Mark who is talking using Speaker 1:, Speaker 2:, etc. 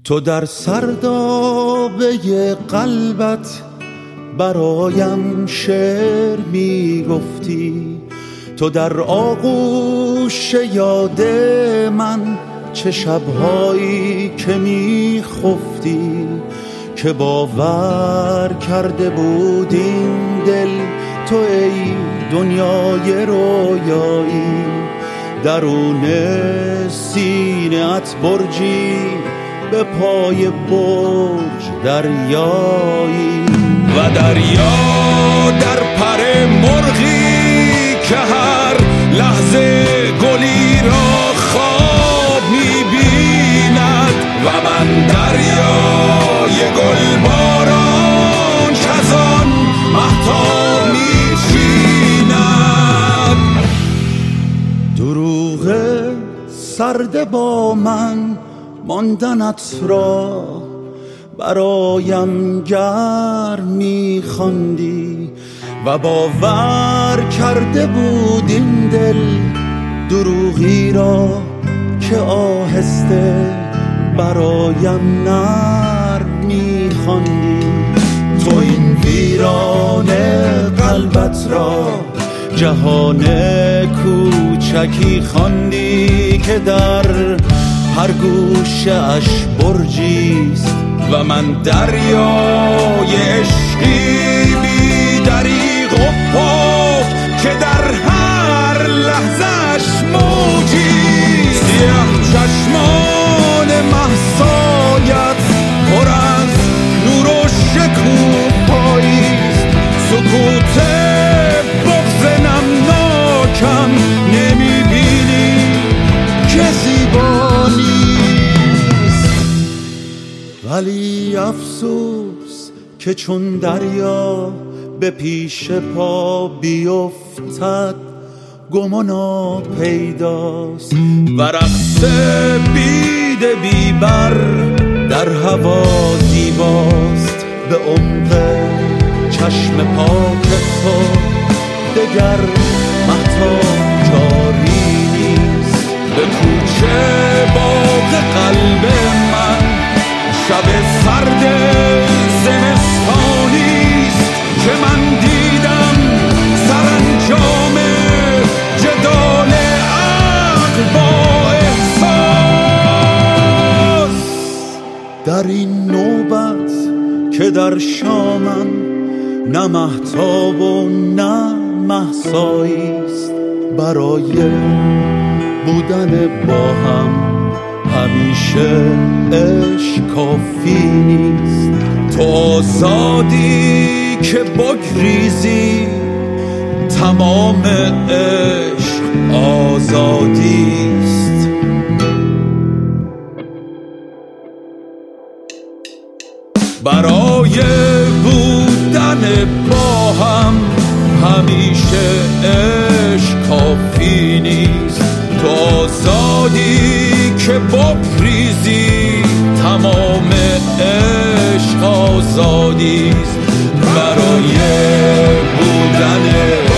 Speaker 1: تو در سردابه قلبت برایم شعر می گفتی، تو در آغوش یاد من چه شبهایی که می خفتی، که باور کرده بود این دل تو ای دنیای رویایی، درون سینه ات برجی به پای برج دریایی، و دریا در پر مرغی که هر لحظه گلی را خواب می‌بیند، و من دریای گلباران که از آن مهتاب می‌چیند. دروغ سرد با من ماندنت را برایم گرم می‌خواندی، و باور کرده بود این دل دروغی را که آهسته برایم نرم می‌خواندی. تو این ویران قلبت را جهان کوچکی خواندی، که در هر گوشه اش برجیست، و من دریای عشقی بی دریغ و پاک که در هر لحظه‌اش موجیست. سیاه چشمان مهسایت پر از نور و شکوفاییست، سکوت بغض نمناکم نمیبینی که زیبا نیست. ولی افسوس که چون دریا به پیش پا بیفتد گمانا پیداست، و رقص بید بیبر در هوا زیباست. به عمق چشم پاک تو دگر مهتاب جاری نیست، به کوچه باغ قلب من شب سرد زمستانیست که من دیدم سرانجام جدال عقل با احساس. در این نوبت که در شامم نه مهتاب و نه مهساییست، برای بودن با هم همیشه عشق کافی نیست. تو آزادی که بگریزی، تمام عشق آزادیست. برای بودن با هم همیشه عشق کافی نیست. تو آزادی که بگریزی، تمام عشق آزادیست. برای بودن